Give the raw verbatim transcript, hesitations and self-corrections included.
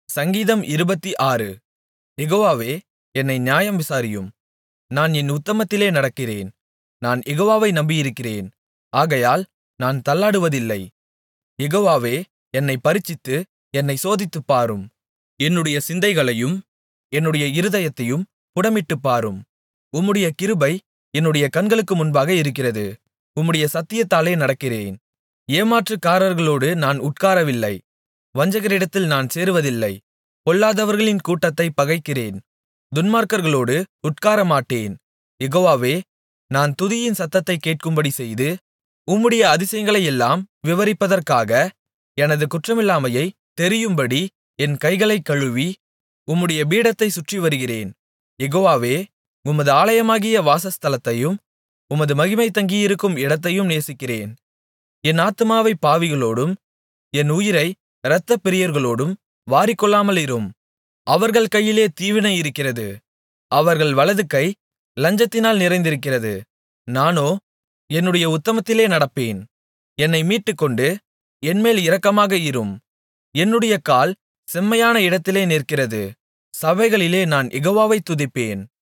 சங்கீதம் இருபத்தாறு. யெகோவாவே, என்னை நியாயம் விசாரியும். நான் என் உத்தமத்திலே நடக்கிறேன். நான் யெகோவாவை நம்பியிருக்கிறேன், ஆகையால் நான் தள்ளாடுவதில்லை. யெகோவாவே, என்னைப் பரீட்சித்து என்னைச் சோதித்துப்பாரும். என்னுடைய சிந்தைகளையும் என்னுடைய இருதயத்தையும் புடமிட்டுப் பாரும். உம்முடைய கிருபை என்னுடைய கண்களுக்கு முன்பாக இருக்கிறது. உம்முடைய சத்தியத்தாலே நடக்கிறேன். ஏமாற்றுக்காரர்களோடு நான் உட்காரவில்லை. வஞ்சகரிடத்தில் நான் சேருவதில்லை. பொல்லாதவர்களின் கூட்டத்தைப் பகைக்கிறேன். துன்மார்க்கர்களோடு உட்காரமாட்டேன். யெகோவாவே, நான் துதியின் சத்தத்தைக் கேட்கும்படி செய்து, உம்முடைய அதிசயங்களையெல்லாம் விவரிப்பதற்காக எனது குற்றமில்லாமையைத் தெரியும்படி என் கைகளைக் கழுவி, உம்முடைய பீடத்தைச் சுற்றி வருகிறேன். யெகோவாவே, உமது ஆலயமாகிய வாசஸ்தலத்தையும் உமது மகிமை தங்கியிருக்கும் இடத்தையும் நேசிக்கிறேன். என் ஆத்துமாவைப் பாவிகளோடும் என் உயிரை இரத்தப்பிரியர்களோடும் வாரிக்கொள்ளாமலிரும். அவர்கள் கையிலே தீவினை இருக்கிறது. அவர்கள் வலதுகை லஞ்சத்தினால் நிறைந்திருக்கிறது. நானோ என்னுடைய உத்தமத்திலே நடப்பேன். என்னை மீட்டுக்கொண்டு என்மேல் இரக்கமாக இரும். என்னுடைய கால் செம்மையான இடத்திலே நிற்கிறது. சபைகளிலே நான் யெகோவாவை துதிப்பேன்.